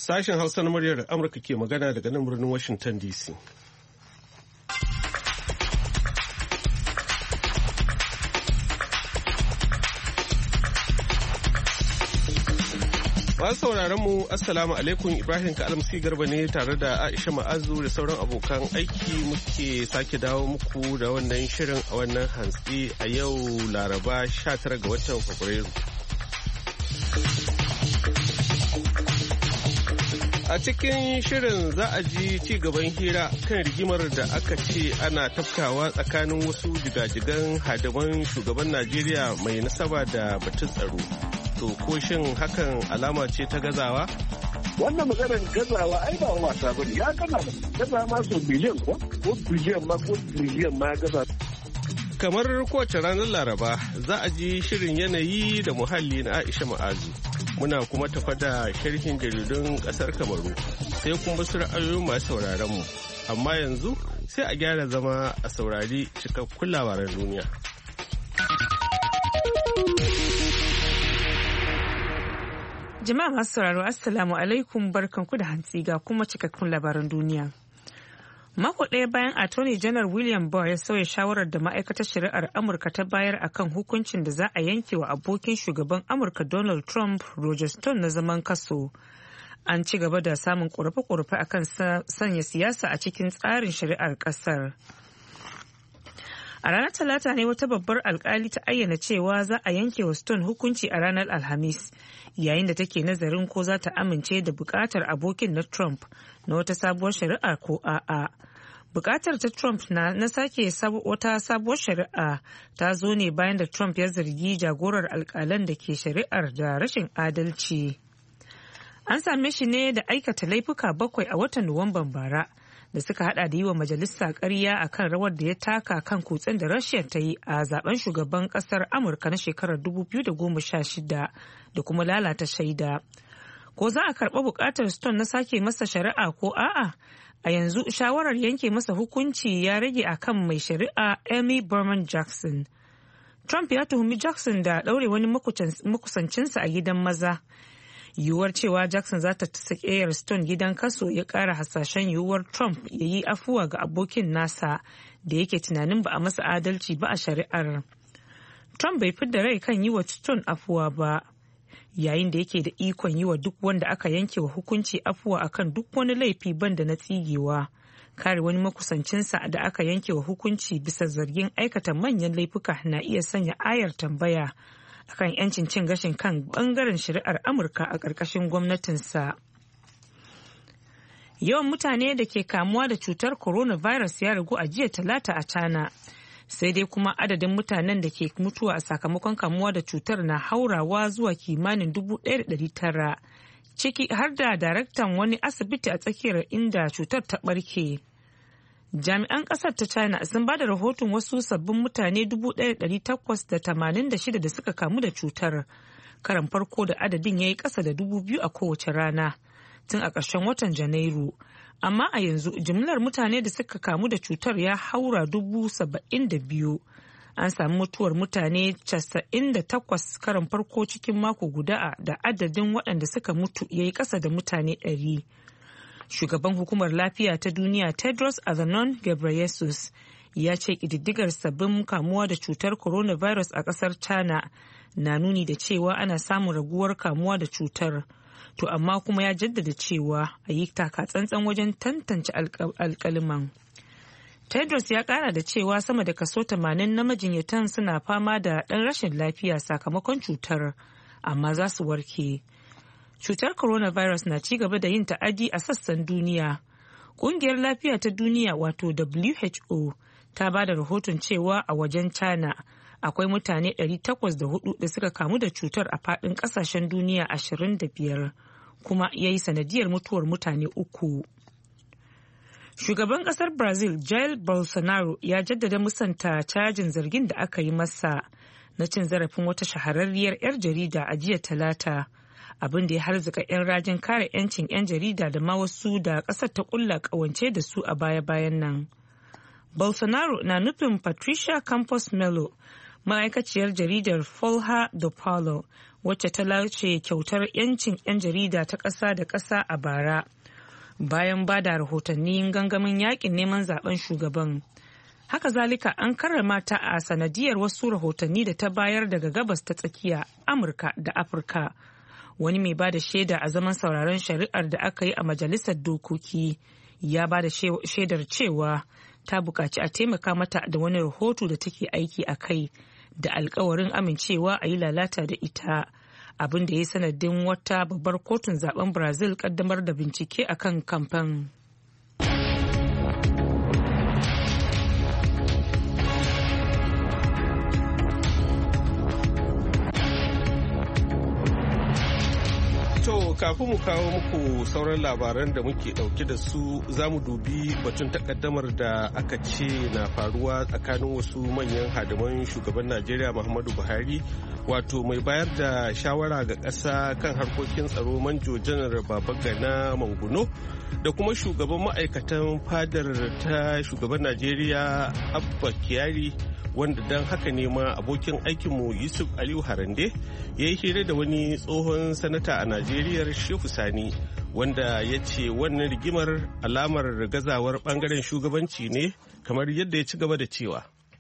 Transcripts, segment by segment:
Sashen Hausa na muryar Amurka ke magana daga nan birnin Washington DC. Masu sauraron mu Assalamu alaikum, Ibrahim Ka'almasi Garba ne tare da Aisha Ma'azu da sauran abokan aiki muke sake dawo muku da wannan shirin a wannan hantsi a yau Laraba 19 ga watan Fabrairu. A cikin shirin za a ji ci gaban hira kan rigimar da aka ce ana tafkawa tsakanin wasu jigajigan hadiman shugaban Najeriya mai nasaba da batun tsaro. To ko shin hakan alama ce ta gazawa? Wannan maganar gazawa ai ba wasa ba ne, ya gaza ma so biliyan ko biliyan ma ko biliyan ma gaza. Kamar kowace ranar Laraba za a ji shirin yanayi da muhalli na Aisha Ma'azu. Muna kuma tafa da sharhin jaridun ƙasar Kamaru sai kuma wasu ra'ayoyin masu sauraron mu. Amma yanzu sai a gyara zama a saurari cikakkun labaran duniya. Jama'a masu sauraro Assalamu alaikum, barkanku da hantsi ga kuma cikakkun labaran duniya. Mako ɗaya bayan Attorney General William Barr ya sauya shawarar da ma'aikatar shari'ar Amurka ta bayar akan hukuncin da za a yanke wa abokin shugaban Amurka Donald Trump, Roger Stone, na zaman kaso. An ci gaba da samun ƙorafe-ƙorafe akan sanya siyasa a cikin tsarin shari'ar ƙasar. A ranar Talata ne wata babbar alkali ta ayyana cewa za a yanke wa Stone hukunci a ranar Alhamis, yayin da take nazarin ko za ta amince da bukatar abokin na Trump na wata sabuwar shari'a ko a'a. Bukatar ta Trump na sake wata sabuwar shari'a ta zo ne bayan da Trump ya zargi jagorar alkalan da ke shari'ar da rashin adalci. An same shi ne da aikata laifuka 7 a watan Nuwamban bara, da suka hada da yi wa majalisa ƙarya a kan rawar da ya taka kan kutsen da Rasha ta yi a zaben shugaban ƙasar Amurka na shekarar 2016 da kuma lalata shaida. Ko za a karɓa buƙatar Stone na sake masa shari'a ko a'a? A yanzu shawarar yanke masa hukunci ya rage a kan mai shari'a Amy Berman Jackson. Trump ya tuhumi Jackson da ɗaure wani makusancinsa a gidan maza. Yiwuwar cewa Jackson za ta sakeyar Stone gidan kaso ya kara hasashen yiwuwar Trump ya yi afuwa ga abokin nasa da yake tunanin ba a masa adalci ba a shari'ar. Trump bai fidda rai kan yi wa Stone afuwa ba, yayin da yake da ikon yi wa duk wanda aka yanke wa hukunci afuwa akan duk wani laifi banda na tsigewa. Kare wani makusancinsa da aka yanke wa hukunci bisa zargin aikata manyan laifuka na iya sanya ayar tambaya akan 'yancin cin gashin kan bangaren shari'ar Amurka a ƙarƙashin gwamnatinsa. Yawan mutane da ke kamuwa da cutar coronavirus ya ragu a jiya Talata a China, sai dai kuma adadin mutanen da ke mutuwa a sakamakon kamuwa da cutar na haurawa zuwa kimanin 1,900, ciki har da daraktan wani asibiti a tsakiyar inda cutar ta ɓarke. Jami'an kasar ta China sun ba da rahoton wasu sabbin mutane 1,886 da suka kamu da cutar, karan farko da adadin ya yi ƙasa da 2,000 a kowace rana tun a ƙarshen watan Janairu. Amma a yanzu jimlar mutane da suka kamu da cutar ya haura 72,000. An samu mutuwar mutane 98 karan farko cikin mako guda da adadin waɗanda suka mutu ya yi ƙasa da mutane 100. Shugaban hukumar lafiya ta duniya Tedros Adhanom Ghebreyesus ya ce ƙididdigar sabbin kamuwa da cutar coronavirus a ƙasar China na nuni da cewa ana samun raguwar kamuwa da cutar. To amma kuma ya jaddada cewa a yi taka tsantsan wajen tantance alƙaliman. Tedros ya ƙara da cewa sama da kaso 80 na majinyatan suna fama da ɗan rashin lafiya sakamakon cutar, amma za su warke. Cutar coronavirus na ci gaba da yin ta'adi a sassan duniya. Ƙungiyar lafiya ta duniya wato WHO ta ba da rahoton cewa a wajen China akwai mutane 804 da suka kamu da cutar a faɗin ƙasashen duniya 25, kuma ya yi sanadiyar mutuwar mutane 3. Shugaban ƙasar Brazil Jair Bolsonaro ya jaddada musanta cajin zargin da aka yi masa na cin zarafin wata shahararriyar 'yar jarida a jiya Talata, abin da ya harzuka 'yan rajin kare 'yancin 'yan jarida da ma wasu da ƙasar ta ƙulla ƙawance da su a baya-bayan nan. Bolsonaro na nufin Patricia Campos Melo, ma'aikaciyar jaridar Folha do Paulo wacce ta lace kyautar 'yancin 'yan jarida ta ƙasa da ƙasa a bara bayan ba da rahotannin gangamin yakin neman zaben shugaban. Haka zalika an karrama ta a sanadiyar wasu rahotanni da ta bayar daga gabas ta tsakiya, Amurka da Afirka. Wani mai ba da shaida a zaman sauraron shari'ar da aka yi a majalisar dokoki ya ba da shaidar cewa ta buƙaci a taimaka mata da wani rahoto da take aiki a kai da alkawarin amincewa a yi lalata da ita, abin da ya sanadin wata babbar kotun zaben Brazil kaddamar da bincike akan kamfen. To kafin mu kawo muku sauran labaran da muke dauke da su, za mu dubi batun takaddamar da aka ce na faruwa tsakanin wasu manyan hadiman shugaban Najeriya Muhammadu Buhari, wato mai bayar da shawara ga ƙasa kan harkokin tsaro Manjo Janar Babagana Manguno da kuma shugaban ma'aikatan fadar ta shugaban Najeriya Abba Kyari, wanda don haka ne ma abokin aikinmu Yusuf Aliyu Harande ya yi hira da wani tsohon sanata a Najeriya Shehu Sani, wanda ya ce wannan rigimar alamar gazawar bangaren shugabanci ne, kamar yadda ya ci gaba da cewa.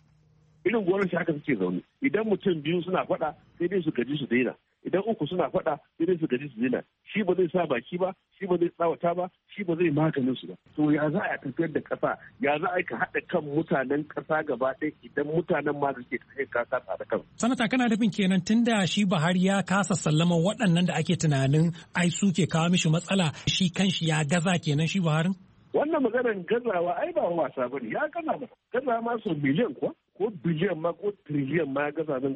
Irin gwamnati haka suke zaune, idan mutum biyu suna faɗa sai dai su gaji su daina, idan uku suna faɗa sai dai su gaji su daina, shi ba zai sa baki ba, shi ba zai tsawata ba, shi ba zai maganin su ba. To ya za a tafiyar da ƙasa, ya za a ka haɗa kan mutanen ƙasa gaba ɗaya idan mutanen ma suke kai kasa da kan. Sanata, kana nufin kenan tunda shi Buhari ya kasa sallama waɗannan da ake tunanin ai suke kawo mishi matsala, shi kanshi ya gaza kenan shi Buhari? Wannan maganar gazawa ai ba wasa bane, ya gaza ba. Gaza ma so miliyan kuwa ko biliyan ma ko triliyan ma gaza zan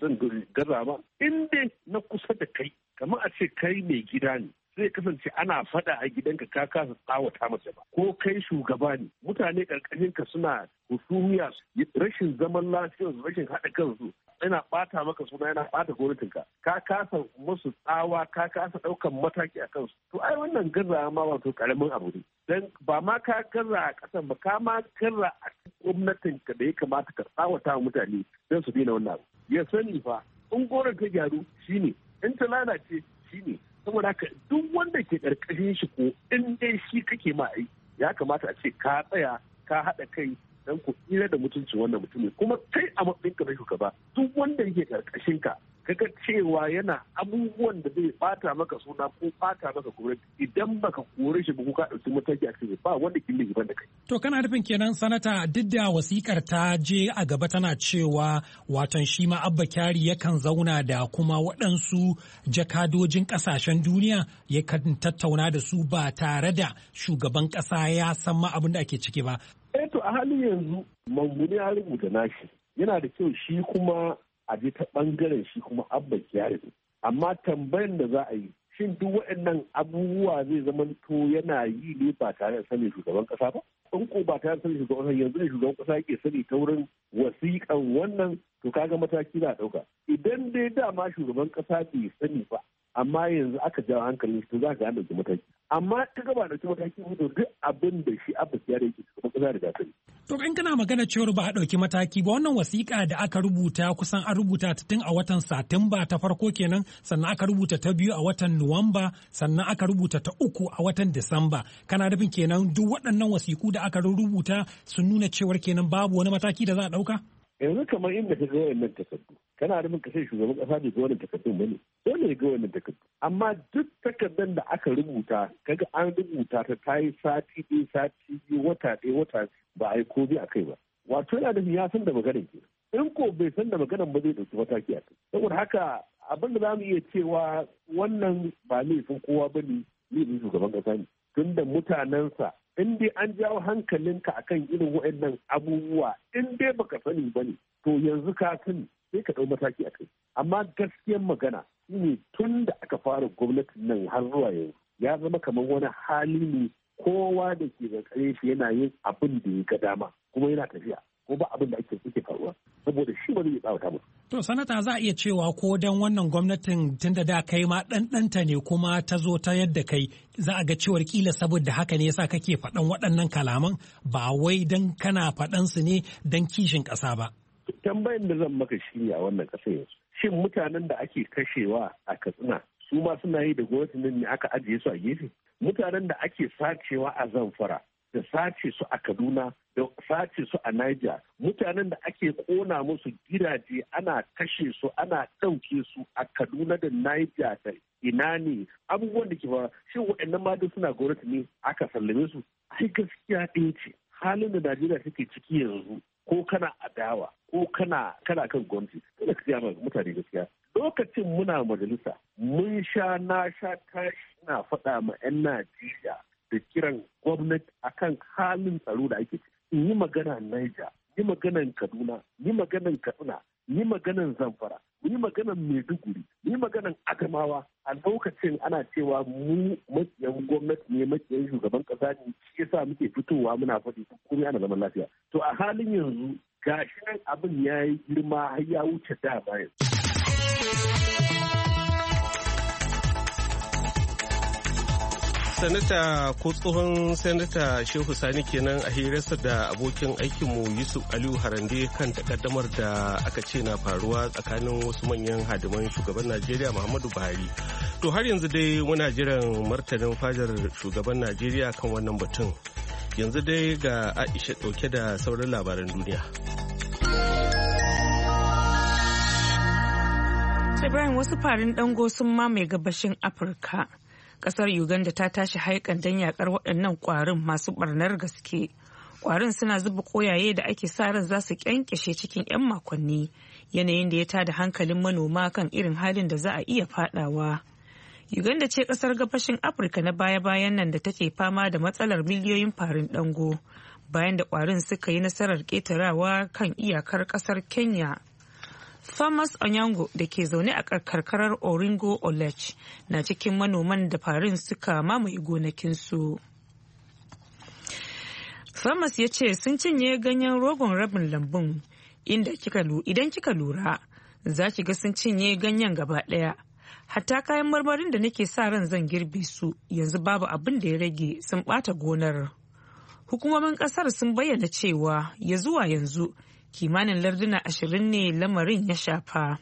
gaza ma. In dai na kusa da kai, kamar a ce kai mai gida ne, zai kasance ana fada a gidanka ka kasa tsawata masa ba, ko kai shugaba ne, mutane karkashin ka suna husumiya, rashin zaman lafiya, rashin haɗa kansu yana ɓata maka suna, yana ɓata gwamnatinka, ka kasa musu tsawa, ka kasa ɗaukan mataki a kansu. To ai wannan gaza ma wato ƙaramin abu ne, dan ba ma ka gaza a ƙasan ba, ka ma gaza a gwamnatinka da ya kamata ka tsawata mutane don su daina wannan abu. Ya sani fa in gwamnati ta gyaru shine, in ta lalace shine. Saboda haka duk wanda ke ƙarƙashin shi ko in dai shi kake ma ai, ya kamata a ce ka tsaya ka haɗa kai dan ku tsira da mutuncin wannan mutumin. Kuma kai a matsayinka na shugaba, duk wanda yake ƙarƙashin ka kaga cewa yana abubuwan da zai bata maka suna ko bata maka gwamnati, idan baka kore shi ba ko ka ɗauki mataki a cikin ba wanda kin da ban da kai. To kana nufin kenan sanata, duk da wasikar ta je a gaba tana cewa watan shi ma Abba Kyari yakan zauna da kuma waɗansu jakadojin ƙasashen duniya yakan tattauna da su ba tare da shugaban ƙasa ya san ma abin da ake ciki ba. To a halin yanzu Manguni ya rubuta nashi, yana da kyau shi kuma a je ta ɓangaren shi kuma Abba Kyari. Amma tambayan da za a yi, shin duk waɗannan abubuwa zai zama to yana yi ne ba tare da sanin shugaban ƙasa ba? In ko ba tare da sanin shugaban ƙasa, yanzu ne shugaban ƙasa yake sani ta wurin wasiƙan wannan, to kaga mataki za a ɗauka. Idan dai dama shugaban ƙasa bai sani ba, amma yanzu aka jawo hankalin shi, to za ka ɗauki mataki. Amma ta gaba da mataki to duk abin da shi Abba Kyari yake shugaban ƙasa da sani. To in kana magana cewar ba a ɗauki mataki ba, wannan wasiƙa da aka rubuta kusan an rubuta ta tun a watan Satumba ta farko kenan, sannan aka rubuta ta biyu a watan Nuwamba, sannan aka rubuta ta uku a watan Disamba. Kana nufin kenan duk waɗannan wasiƙu da aka rubuta sun nuna cewar kenan babu wani mataki da za a ɗauka? Yanzu kamar inda ka ga wannan takardu, kana nufin ka sai shugaban ƙasa bai ga wannan takardun ba ne? Dole ya ga wannan takardu. Amma duk takardar da aka rubuta, kaga an rubuta ta yi sati ɗaya, sati biyu, wata ɗaya, wata ba a yi komai a kai ba. Wato yana da ya san da maganar ke. In ko bai san da maganar ba zai ɗauki mataki a kai. Saboda haka abin da za mu iya cewa wannan ba laifin kowa ba ne, laifin shugaban ƙasa ne. Tun da mutanensa, in dai an jawo hankalinka akan irin waɗannan abubuwa, in dai baka sani ba ne, to yanzu ka sani sai ka ɗau mataki a kai. Amma gaskiyar magana shine tun da aka fara gwamnatin nan har zuwa yanzu ya zama kamar wani hali ne, kowa da ke tsare shi yana yin abin da ya ga dama kuma yana tafiya, ko ba abin da ake faruwa saboda shi ba zai tsawata musu. To sanata, za a iya cewa ko dan wannan gwamnatin tun da kai ma ɗanɗanta ne kuma ta zo ta yadda kai, za a ga cewar kila saboda haka ne yasa kake faɗan waɗannan kalaman, ba wai dan kana faɗan su ne dan kishin ƙasa ba. Tambayin da zan maka shi ne a wannan ƙasa yanzu. Shin mutanen da ake kashewa a Katsina su ma suna yi da gwamnatin ne aka ajiye su a gefe? Mutanen da ake sacewa a Zamfara da sace su a Kaduna da sace su a Niger, mutanen da ake kona musu gidaje ana kashe su ana ɗauke su a Kaduna da Niger da ina ne abubuwan da ke ba shin waɗannan ma duk suna gwamnati ne aka sallame su? Ai gaskiya ɗaya ce halin da Najeriya take ciki yanzu ko kana adawa ko kana kan gwamnati kada ka gaya mutane gaskiya. Lokacin muna majalisa mun na sha tashi na faɗa ma 'yan Najeriya da kiran gwamnati akan halin tsaro da ake in yi magana Niger, yi maganan Kaduna, yi maganan Katsina, yi maganan Zamfara, yi maganan Maiduguri, yi maganan Adamawa. A lokacin ana cewa mu makiyan gwamnati ne makiyan shugaban kasa ne shi yasa muke fitowa muna faɗi komai ana zaman lafiya. To a halin yanzu gashi nan abin ya yi girma har ya wuce da bayan. Sanata ko tsohon Sanata Shehu Sani kenan a hirarsa da abokin aikinmu Yusuf Aliyu Harande kan takaddamar da aka ce na faruwa tsakanin wasu manyan hadiman shugaban Najeriya Muhammadu Buhari. To har yanzu dai muna jiran martanin fadar shugaban Najeriya kan wannan batun. Yanzu dai ga Aisha ɗauke da sauran labaran duniya. Ibrahim, wasu farin dango sun mamaye gabashin Afirka. Kasar Uganda ta tashi haikan don yakar waɗannan ƙwarin masu ɓarnar gaske. Ƙwarin suna zuba ƙoyaye da ake sa ran za su ƙyanƙyashe cikin 'yan makonni, yanayin da ya tada hankalin manoma kan irin halin da za a iya faɗawa. Uganda ce ƙasar gabashin Afirka na baya-bayan nan da take fama da matsalar miliyoyin farin dango, bayan da ƙwarin suka yi nasarar ƙetarawa kan iyakar ƙasar Kenya. Thomas Onyango da ke zaune a karkarar Oringo Olech na cikin manoman da farin suka mamaye gonakinsu. Thomas ya ce sun cinye ganyen rogon rabin lambun, idan kika lura za ki ga sun cinye ganyen gaba ɗaya. Hatta kayan marmarin da nake sa ran zan girbe su yanzu babu abin da ya rage, sun ɓata gonar. Hukumomin ƙasar sun bayyana cewa ya zuwa yanzu kimanin larduna 20 ne lamarin ya shafa.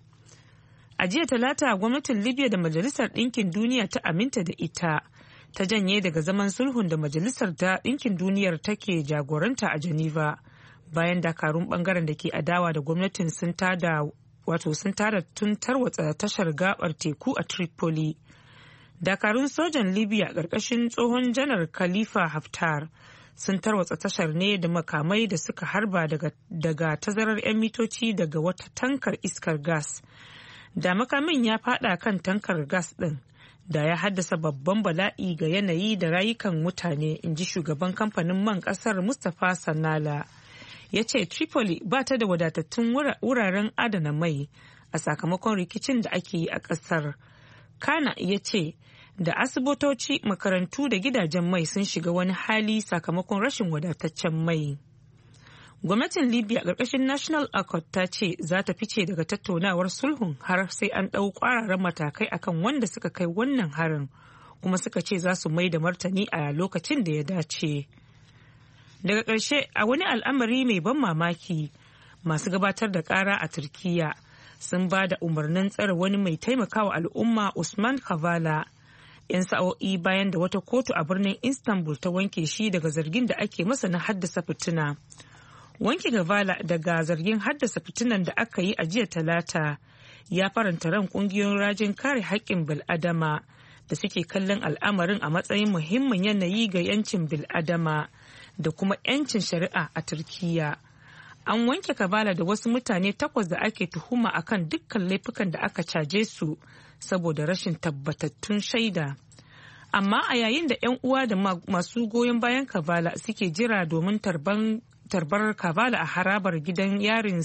A jiya Talata gwamnatin Libya da Majalisar Ɗinkin Duniya ta aminta da ita ta janye daga zaman sulhun da Majalisar ta Ɗinkin Duniyar take jagoranta a Geneva bayan dakarun bangaren da ke adawa da gwamnatin sun tada tun tarwatsa tashar gabar teku a Tripoli. Dakarun sojan Libya ƙarƙashin tsohon janar Khalifa Haftar sun tarwatsa tashar ne da makamai da suka harba daga tazarar 'yan mitoci daga wata tankar iskar gas. Da makamin ya fada kan tankar gas din da ya haddasa babban bala'i ga yanayi da rayukan mutane, in ji shugaban kamfanin man kasar Mustapha Sanala. Ya ce Tripoli ba ta da wadatattun wuraren adana mai a sakamakon rikicin da ake yi a kasar. Kana ya ce da asibitoci, makarantu da gidajen mai sun shiga wani hali sakamakon rashin wadataccen mai. Gwamnatin Libya ƙarƙashin National Accord ta ce za ta fice daga tattaunawar sulhun har sai an ɗau ƙwararren matakai akan wanda suka kai wannan harin, kuma suka ce za su mai da martani a lokacin da ya dace. Daga ƙarshe, a wani al'amari mai ban mamaki, masu gabatar da ƙara a Turkiyya sun ba da umarnin tsare wani mai taimakawa al'umma Usman Kavala 'yan sa'o'i bayan da wata kotu a birnin Istanbul ta wanke shi daga zargin da ake masa na haddasa fitina. Wanke Kavala daga zargin haddasa fitinan da aka yi a jiya Talata ya faranta ran kungiyoyin rajin kare haƙƙin bil'adama da suke kallon al'amarin a matsayin muhimmin yanayi ga 'yancin bil'adama da kuma 'yancin shari'a a Turkiyya. An wanke Kavala da wasu mutane 8 da ake tuhuma akan dukkan laifukan da aka caje su saboda rashin tabbatattun shaida. Amma a yayin da 'yan uwa da masu goyon bayan Kavala suke jira domin tarbar Kavala a harabar gidan yarin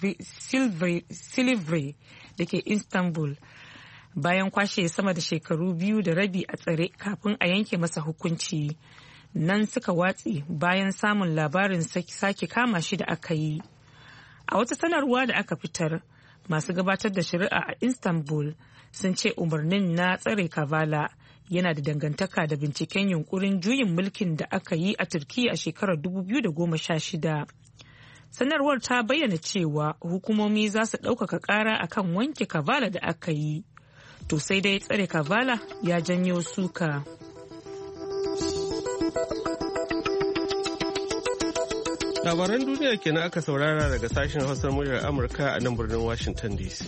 Silivri da ke Istanbul, bayan kwashe sama da shekaru 2 da rabi a tsare kafin a yanke masa hukunci, nan suka watse bayan samun labarin sake kama shi da aka yi. A wata sanarwa da aka fitar, masu gabatar da shari'a a Istanbul sun ce umarnin na tsare Kavala yana da dangantaka da binciken yunkurin juyin mulkin da aka yi a Turkiyya a shekarar 2016. Sanarwar ta bayyana cewa hukumomi za su ɗaukaka ƙara akan wanke Kavala da aka yi. To sai dai tsare Kavala ya janyo suka. Labaran duniya kenan aka saurara daga sashen Hausar muryar Amurka a nan birnin Washington DC.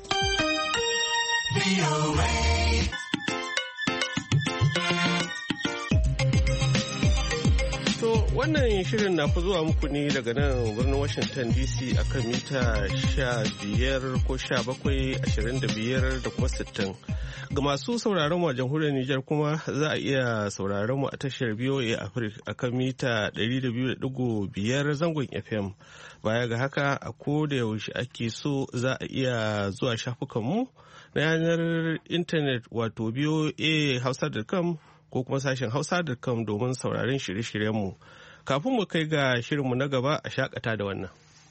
Wannan shirin na fi zuwa muku ne daga nan birnin Washington DC akan mita 15 ko 17, 25 da kuma 60. Ga masu sauraron mu a jamhuriyar Nijar kuma za a iya sauraron mu a tashar VOA Africa akan mita 200.5 zangon FM. Baya ga haka a ko da yaushe ake so za a iya zuwa shafukanmu na yanar intanet wato voahausa.com ko kuma sashen hausa.com domin sauraron shirye-shiryenmu. Kafin mu kai ga shirinmu na gaba a shakata da wannan.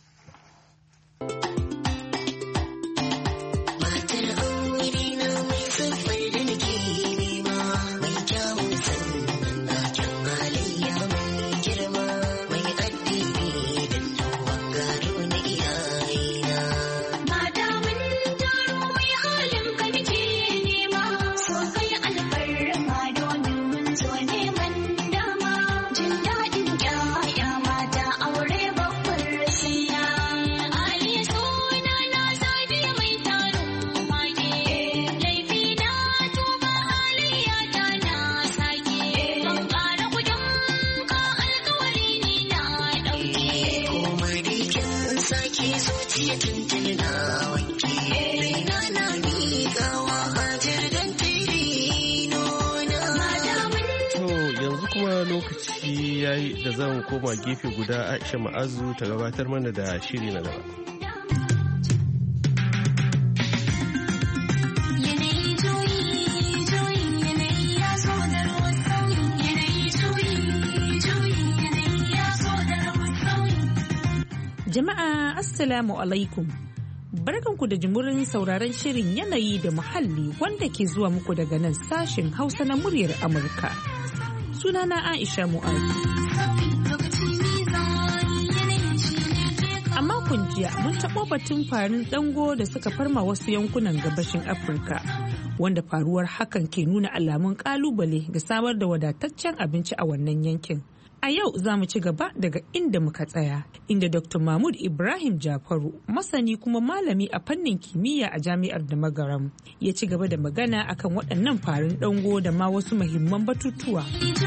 Lokaci ya yi da zan koma gefe guda Aisha Ma'azu ta gabatar mana da shiri na gaba. Jama'a Assalamu alaikum. Barkanku da jimurin sauraron shirin yanayi da muhalli wanda ke zuwa muku daga nan sashen Hausa na muryar Amurka. Sunana Aisha Mu'azu. A makon jiya mun taɓo batun farin dango da suka farma wasu yankunan gabashin Afirka, wanda faruwar hakan ke nuna alamun ƙalubale ga samar da wadataccen abinci a wannan yankin. A yau za mu ci gaba daga inda muka tsaya, inda Dr. Mahmud Ibrahim Jafaru, masani kuma malami a fannin kimiyya a Jami'ar Damagaram, ya ci gaba da magana akan waɗannan farin dango da ma wasu muhimman batutuwa.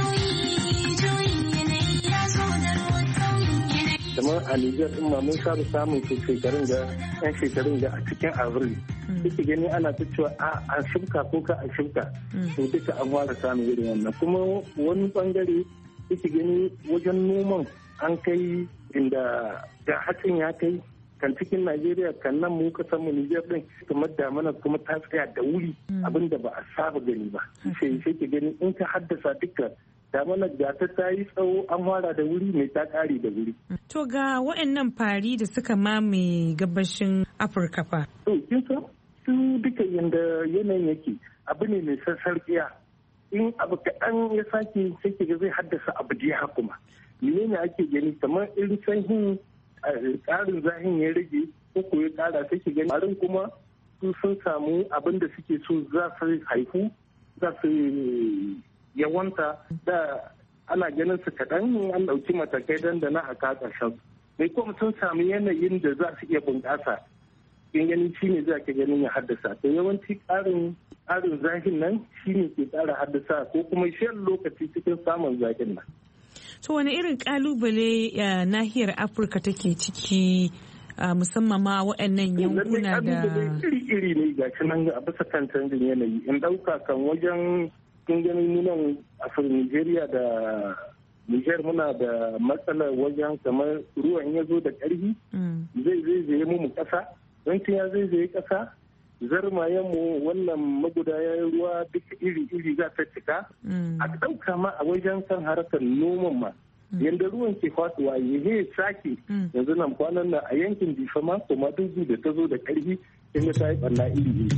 Kamar a Nijar ɗin ma mun saba samun yan shekarun da a cikin avril. Duka gani ana ta cewa a shimka ko ka a shimka. To duka an fara samun irin wannan. Kuma wani bangare yake gani wajen noman an kai inda da hatsin ya kai kan cikin Najeriya kan nan mu kasan mu Nijar din kamar damana kuma ta tsaya da wuri abinda ba a saba gani ba sai ke gani in ka haddasa duka damana da ta yi tsawo an fara da wuri mai ta kare da wuri. To ga waɗannan fari da suka mamaye gabashin Afirka fa. To kin san su duka yanda yanayin yake abu ne mai sassarƙiya. In abu kaɗan ya sake sai ke zai haddasa abu da ya kuma menene ake gani kamar irin sanyin ƙarin zahin ya rage ko ya ƙara sai ke gani harin kuma su sun samu abin da suke so za su haifu za su yawanta da ana ganin su kaɗan an ɗauki matakai don da na haka ƙarshen mai kuma sun samu yanayin da za su iya bunƙasa in gani shi ne za ka ganin ya haddasa to yawanci ƙarin zahin nan shi ne ke ƙara haddasa ko kuma shan lokaci cikin samun zahin nan. To wani irin ƙalubale nahiyar Afirka take ciki musamman ma waɗannan yankuna da iri ne ga shi nan a bisa kan canjin yanayi in ɗauka kan wajen kin ganin nunan a Nigeria da Niger muna da matsalar wajen kamar ruwan ya zo da ƙarfi zai zai mu ƙasa wancan ya zai zai ƙasa zarmayenmu wannan magudayen ruwa duk iri-iri za ta cika a ɗauka ma a wajen kan harkar noman ma yadda ruwan ke faduwa ya sake yanzu nan kwanan nan a yankin jifa ma kuma dubu da ta zo da ƙarfi inda ta yi ɓanna iri-iri.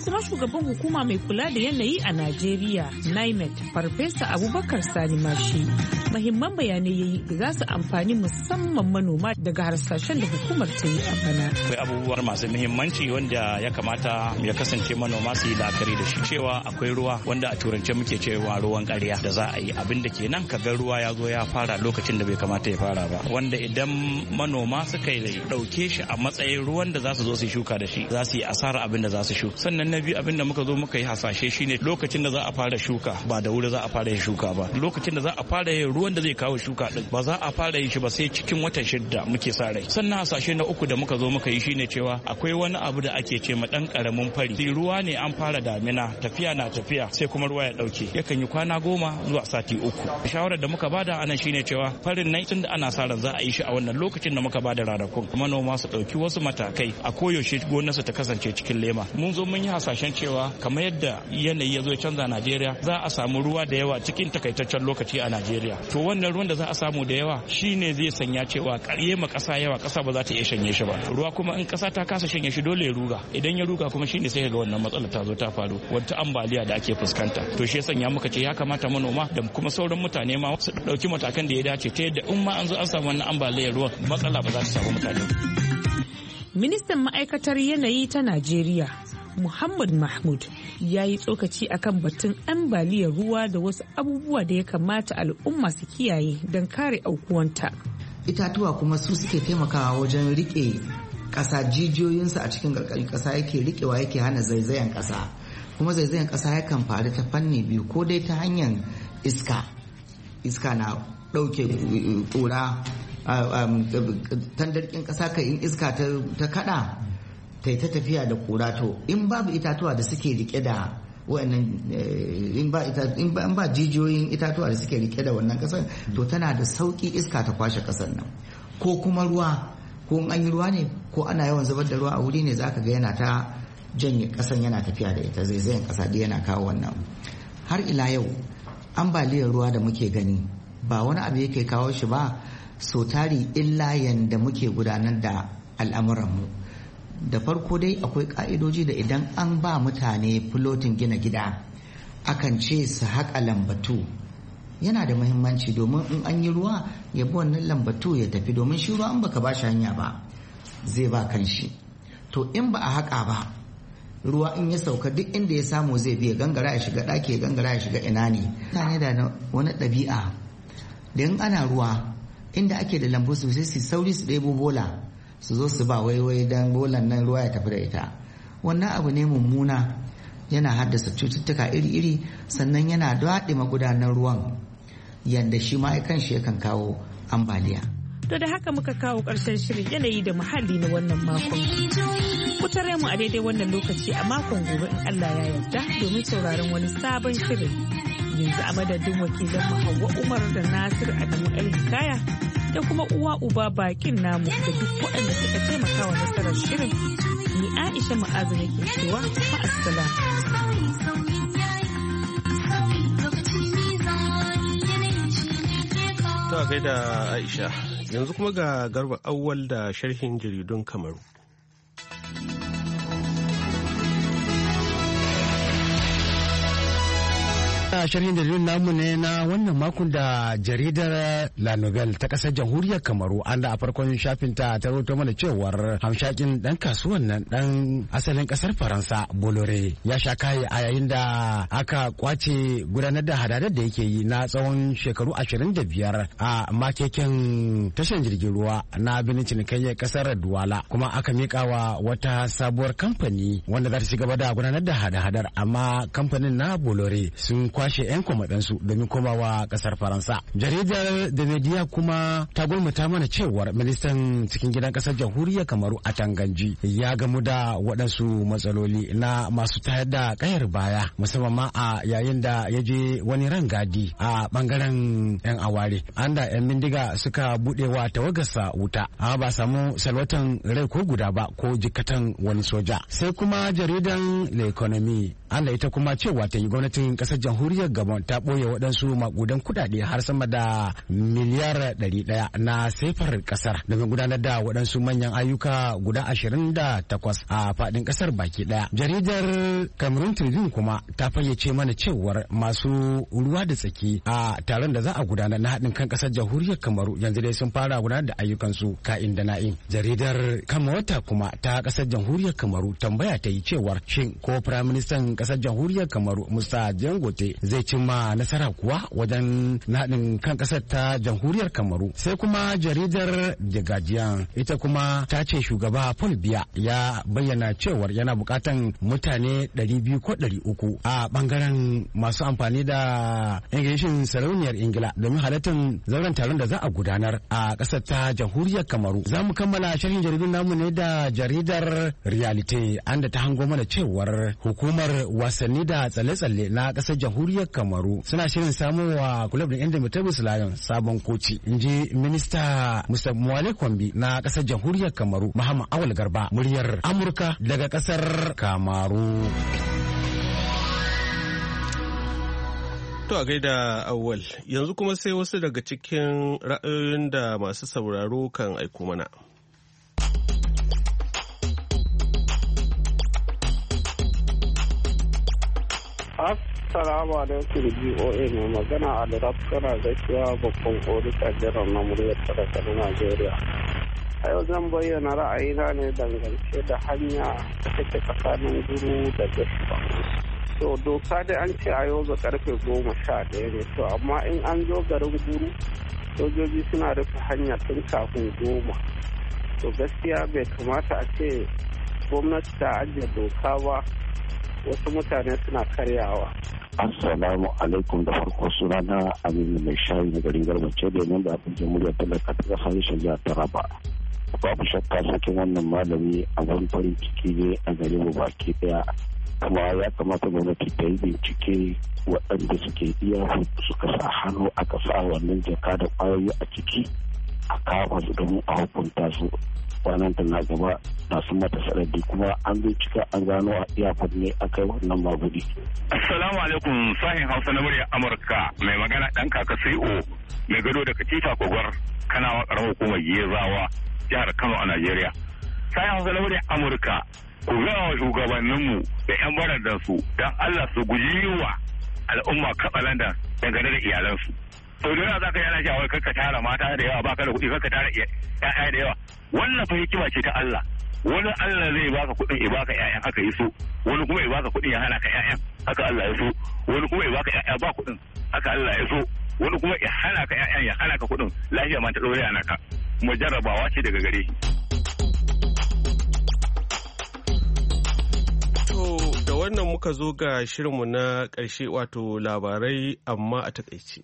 kuma shugaban hukuma mai kula da yanayi a Najeriya NIMET Farfesa Abubakar Sani Mashi muhimman bayanai yayi da za su amfani musamman manoma daga harsashen da hukumar ta yi a bana. Akwai abubuwa masu muhimmanci wanda ya kamata ya kasance manoma su yi la'akari da shi, cewa akwai ruwa wanda a turance muke cewa ruwan ƙarya da za a yi, abin da kenan ka ga ruwa ya zo ya fara lokacin da bai kamata ya fara ba, wanda idan manoma suka yi ɗauke shi a matsayin ruwan da za su zo su shuka da shi za su yi asara abin da za su shuka. Sannan na biyu abin da muka zo muka yi hasashe shine lokacin da za a fara shuka ba da wuri za a fara yin shuka ba, lokacin da za a fara yin ruwan da zai kawo shuka din ba za a fara yin shi ba sai cikin watan 6 muke sa rai. Sannan hasashe na uku da muka zo muka yi shine cewa akwai wani abu da ake ce ma dan karamin fari. Ruwa ne an fara damina tafiya na tafiya sai kuma ruwa ya dauke, yakan yi kwana 10 zuwa sati 3. Shawarar da muka bada anan shine cewa farin nan tun da ana sa ran za a yi shi a wannan lokacin da muka bada ranakun, manoma su dauki wasu matakai a koyaushe gonarsu ta kasance cikin lema. Mun zo mun yi hasashen cewa kamar yadda yanayi ya zo ya canza Najeriya za a samu ruwa da yawa cikin takaitaccen lokaci a Najeriya. To wannan ruwan da za a samu da yawa shine zai sanya cewa ƙarye ma ƙasa yawa, ƙasa ba za ta iya shanye shi ba. Ruwa kuma in ƙasa ta kasa shanye shi dole ya ruga, idan ya ruga kuma shine sai ga wannan matsala ta zo ta faru, wata ambaliya da ake fuskanta. To shi sanya muka ce ya kamata manoma da kuma sauran mutane ma su dauki matakan da ya dace ta yadda in ma an zo an samu wannan ambaliyar ruwa matsala ba za ta samu mutane. Ministan ma'aikatar yanayi ta Najeriya Muhammad Mahmud ya yi tsokaci akan batun ambaliyar ruwa da wasu abubuwa da ya kamata al'umma su kiyaye don kare aukuwanta. Itatuwa kuma su suke taimakawa wajen rike ƙasa, jijiyoyinsu a cikin ƙarƙashin ƙasa yake rikewa, yake hana zaizayen ƙasa. Kuma zaizayen ƙasa yakan faru ta fanni biyu, ko dai ta hanyar iska na ɗauke ƙura, tandarkin ƙasa ka in iska ta kada ta tafiya da ƙura. To in babu itatuwa da suke rike da wannan, in ba jijiyoyin itatuwa da suke rike da wannan ƙasar, to tana da sauƙi iska ta kwashe ƙasar nan. Ko kuma ruwa, ko an yi ruwa ne ko ana yawan zubar da ruwa a wuri ne zaka ga yana ta janye ƙasan yana tafiya da ita, zaizayen ƙasa da yana kawo wannan. Har ila yau ambaliyar ruwa da muke gani ba wani abu yake kawo shi ba, so tari illa yanda muke gudanar da al'amuranmu. Da farko dai akwai ka'idoji da idan an ba mutane filotin gina gida akan ce su haƙa lambatu. Yana da muhimmanci domin in an yi ruwa ya bi wannan lambatu ya tafi, domin shi ruwa in baka ba shi hanya ba zai ba kan shi. To in ba a haƙa ba, ruwa in ya sauka duk inda ya samu zai biya gangara ya shiga ɗaki, ya gangara ya shiga ina ne. Mutane da wani ɗabi'a da in ana ruwa inda ake da lambu sosai su sauri su ɗebo bola su zo su ba waiwai don bolan nan ruwa ya tafi da ita. Wannan abu ne mummuna, yana haddasa cututtuka iri-iri, sannan yana daɗe magudanar ruwan yadda shi ma kan shi yakan kawo ambaliya. To da haka muka kawo ƙarshen shirin yanayi da muhalli na wannan makon. Ku tare mu a daidai wannan lokaci a makon gobe in Allah ya yarda domin sauraron wani sabon shirin. Yanzu a madadin wakilan mu Hauwa Umar da Nasir Adamu El Hikaya da kuma uwa uba bakin namu da duk waɗanda suka taimaka wa nasarar shirin. Ni Aisha Ma'azu nake cewa ma'assalam. Ta gaida Aisha. Yanzu kuma ga Garba Awwal da sharhin jaridun Kamaru. Sharhin jaridun namu ne na wannan makon da jaridar La Nouvelle ta kasar jamhuriyar Kamaru, an da a farkon shafin ta rawaito mana cewar hamshakin dan kasuwan nan dan asalin kasar Faransa Bolloré ya sha kai a yayin da aka kwace gudanar da hadadar da yake yi na tsawon shekaru 25 a makeken tashar jirgin ruwa na birnin cinikayyar kasar Douala, kuma aka mika wa wata sabuwar kamfani wanda za ta ci gaba da gudanar da hada-hadar, amma kamfanin na Bolloré sun kwashe 'yan kwamadansu domin komawa kasar Faransa. Jaridar da media kuma ta gulmata mana cewar ministan cikin gidan kasar jamhuriyar Kamaru a Tanganji ya gamu da waɗansu matsaloli na masu tayar da kayar baya, musamman ma a yayin da ya je wani rangadi a bangaren 'yan aware, an da 'yan bindiga suka buɗewa tawagarsa wuta, amma ba samu salwatan rai ko guda ba ko jikatan wani soja. Sai kuma jaridan L'Economie, an da ita kuma cewa ta yi gwamnatin kasar jamhuriyar jamhuriyar Gabon ta ɓoye waɗansu makudan kuɗaɗe har sama da miliyar 100 na sefar ƙasar domin gudanar da waɗansu manyan ayyuka guda 28 a faɗin ƙasar baki ɗaya. Jaridar Cameroon Tribune kuma ta fayyace mana cewar masu ruwa da tsaki a taron da za a gudanar na haɗin kan ƙasar jamhuriyar Kamaru yanzu dai sun fara gudanar da ayyukansu ka'in da na'in. Jaridar Kamawata kuma ta ƙasar jamhuriyar Kamaru tambaya ta yi cewar shin ko firaministan ƙasar jamhuriyar Kamaru Musa Jangote zai cimma nasara kuwa wajen haɗin kan ƙasar ta jamhuriyar Kamaru. Sai kuma jaridar The Guardian ita kuma ta ce shugaba Paul Biya ya bayyana cewar yana buƙatan mutane 200 ko 300 a bangaren masu amfani da Ingilishin sarauniyar Ingila domin halartar zauren taron da za a gudanar a ƙasar ta jamhuriyar Kamaru. Za mu kammala sharhin jaridun namu ne da jaridar Realite an da ta hango mana cewar hukumar wasanni da tsalle-tsalle na ƙasar jamhuriyar Kamaru suna shirin samowa kulab da Indomitable Lions sabon koci, in ji minista Musa Mwale Kwambi na ƙasar jamhuriyar Kamaru. Muhammad Awal Garba, muryar Amurka daga ƙasar Kamaru. To a gaida Awal, yanzu kuma sai wasu daga cikin ra'ayoyin da masu sauraro kan aiko mana. Assalamu alaikum BOA mai magana a da kana gaskiya babban odita jiran na muryar talaka na Najeriya. A yau zan bayyana ra'ayina ne dangance da hanya da take tsakanin Guru da Gashuwa. To doka dai an ce a yau ga karfe 11 ne, to amma in an zo garin Guru sojoji suna rufe hanya tun kafin 10. To gaskiya bai kamata a ce gwamnati ta ajiye doka ba, wasu mutane suna karyawa. Assalamu alaikum, da farko suna na Aminu mai shayi na garin Garbace da nan da abin jamhuriyar talaka ta kasar jihar Taraba. Babu shakka sakin wannan malami a wani farin ciki ne a garin mu baki daya, kuma ya kamata gwamnati ta yi bincike waɗanda suke iya suka sa hannu aka sa wannan jaka da ƙwayoyi a ciki a kama su domin a hukunta su. Kwanan ta na gaba na sun mata sarari kuma an bincika an gano a iyakar ne a kai wannan magudi. Assalamu alaikum, sahin Hausa na murya Amurka, mai magana ɗan kaka CO mai gado da katifa kogwar Kanawa ƙaramar hukumar Gezawa jihar Kano a Najeriya. Sahin Hausa na murya Amurka, ku gaya wa shugabanninmu da 'yan barandansu don Allah su guji yi wa al'umma katsalandan dangane da iyalansu. To da za ka yi ana shawar kakka tara mata da yawa, baka da kuɗi kakka tara ƴaƴa da yawa. Wannan fa hikima ce ta Allah. Wani Allah zai baka kuɗin ya baka ƴaƴan haka yi so, wani kuma ya baka kuɗin ya hana ka ƴaƴan haka Allah ya so, wani kuma ya baka ƴaƴa ba kuɗin haka Allah ya so, wani kuma ya hana ka ƴaƴan ya hana ka kuɗin lafiya ma ta ɗore a naka. Kuma jarrabawa ce daga gare shi. To da wannan muka zo ga shirinmu na ƙarshe, wato labarai amma a takaice.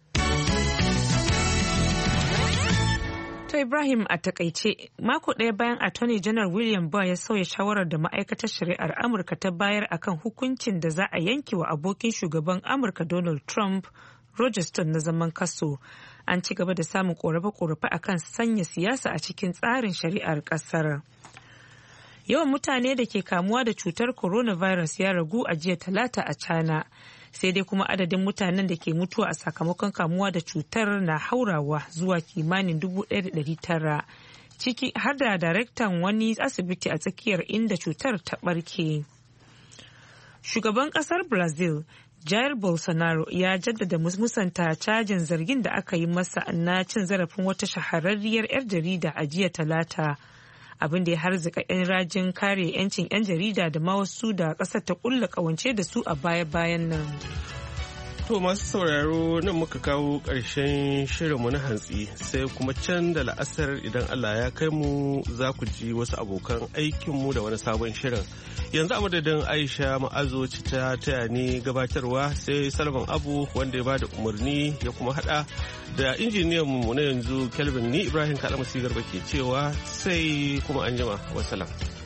To Ibrahim, a takaice, mako ɗaya bayan Attorney General William Barr ya sauya shawarar da ma'aikatar shari'ar Amurka ta bayar akan hukuncin da za a yanke wa abokin shugaban Amurka Donald Trump, Roger Stone, na zaman kaso. An ci gaba da samun korafe-korafe akan sanya siyasa a cikin tsarin shari'ar ƙasar. Yawan mutane da ke kamuwa da cutar coronavirus ya ragu a jiya Talata a China. Sai dai kuma adadin mutanen da ke mutuwa a sakamakon kamuwa da cutar na haurawa zuwa kimanin 1,900, ciki har da daraktan wani asibiti a tsakiyar inda cutar ta barke. Shugaban kasar Brazil, Jair Bolsonaro, ya jaddada musanta cajin zargin da aka yi masa na cin zarafin wata shahararriyar 'yar jarida a jiya Talata, abin da ya harzika 'yan rajin kare 'yancin 'yan jarida da ma wasu da ƙasar ta kulla ƙawance da su a baya-bayan nan. To masu sauraro, nan muka kawo ƙarshen shirinmu na hantsi, sai kuma can da la'asar idan Allah ya kai mu za ku ji wasu abokan aikinmu da wani sabon shirin. Yanzu a madadin Aisha Ma'azo ta taya ni gabatarwa, sai Salman Abu wanda ya ba da umarni ya kuma hada da injiniyanmu na yanzu Kelvin, ni Ibrahim Kalamasi Garba ke cewa sai kuma anjima. Wassalam.